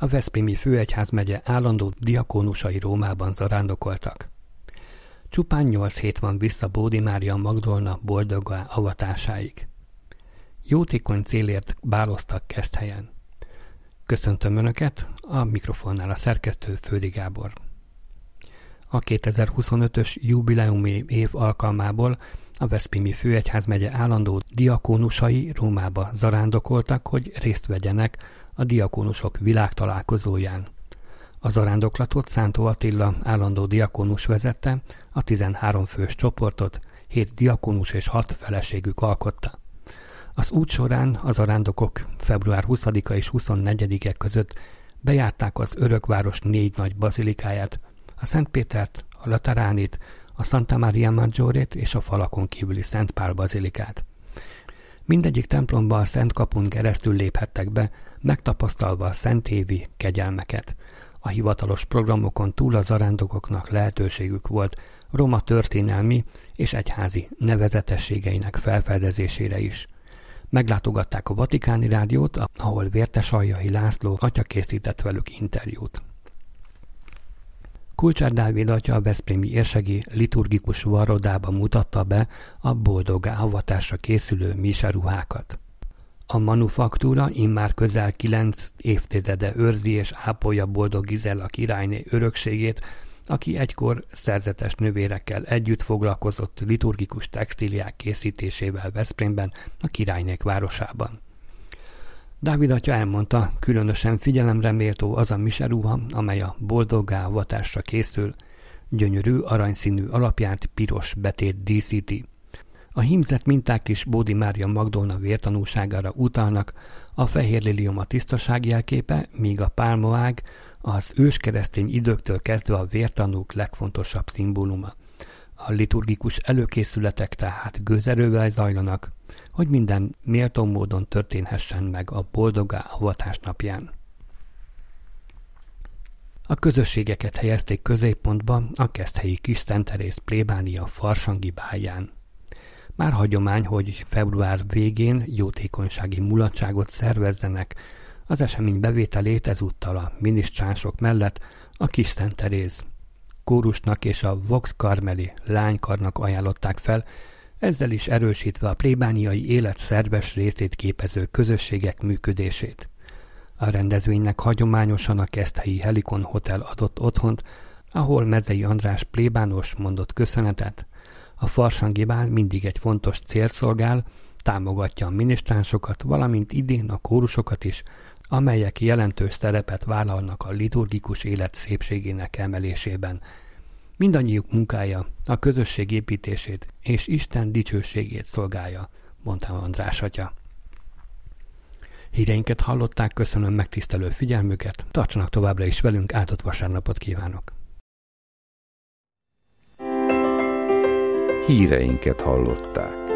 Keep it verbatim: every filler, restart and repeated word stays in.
a veszprémi főegyházmegye állandó diakónusai Rómában zarándokoltak. Csupán nyolc hét van vissza Bódi Mária Magdolna boldoggá avatásáig. Jótékony célért báloztak Keszthelyen. Köszöntöm Önöket, a mikrofonnál a szerkesztő Földi Gábor. A kétezer-huszonötös jubileumi év alkalmából a veszprémi főegyházmegye állandó diakónusai Rómába zarándokoltak, hogy részt vegyenek a diakónusok világtalálkozóján. A zarándoklatot Szántó Attila állandó diakónus vezette, a tizenhárom fős csoportot hét diakónus és hat feleségük alkotta. Az út során a zarándokok február huszadika és huszonnegyedike között bejárták az Örökváros négy nagy bazilikáját, a Szent Pétert, a Lateránit, a Santa Maria Maggiorét és a falakon kívüli Szent Pál bazilikát. Mindegyik templomba a Szent Kapun keresztül léphettek be, megtapasztalva a szentévi kegyelmeket. A hivatalos programokon túl a zarándokoknak lehetőségük volt Róma történelmi és egyházi nevezetességeinek felfedezésére is. Meglátogatták a Vatikáni Rádiót, ahol Vértesaljai László atya készített velük interjút. Kulcsár Dávid atya a veszprémi érsegi liturgikus varrodába mutatta be a boldoggá avatásra készülő miseruhákat. A manufaktúra immár közel kilenc évtizede őrzi és ápolja Boldog Gizella királyné örökségét, aki egykor szerzetes nővérekkel együtt foglalkozott liturgikus textíliák készítésével Veszprémben, a királynék városában. Dávid atya elmondta, különösen figyelemre méltó az a miseruha, amely a boldoggá avatásra készül, gyönyörű aranyszínű alapját piros betét díszíti. A hímzett minták is Bódi Mária Magdolna vértanúságára utalnak, a fehér lilium a tisztaság jelképe, míg a pálmaág az őskeresztény időktől kezdve a vértanúk legfontosabb szimbóluma. A liturgikus előkészületek tehát gőzerővel zajlanak, hogy minden méltó módon történhessen meg a boldoggá avatás napján. A közösségeket helyezték középpontba a keszthelyi Kis Szent Teréz plébánia farsangi bálján. Már hagyomány, hogy február végén jótékonysági mulatságot szervezzenek, az esemény bevételét ezúttal a minisztránsok mellett a Kis Szent Teréz kórusnak és a Vox Carmeli lánykarnak ajánlották fel, ezzel is erősítve a plébániai élet szerves részét képező közösségek működését. A rendezvénynek hagyományosan a keszthelyi Helikon Hotel adott otthont, ahol Mezei András plébános mondott köszönetet. A farsangi bál mindig egy fontos célt szolgál, támogatja a minisztránsokat, valamint idén a kórusokat is, amelyek jelentős szerepet vállalnak a liturgikus élet szépségének emelésében. Mindannyiuk munkája a közösség építését és Isten dicsőségét szolgálja, mondta András atya. Híreinket hallották, köszönöm megtisztelő figyelmüket, tartsanak továbbra is velünk, áldott vasárnapot kívánok! Híreinket hallották.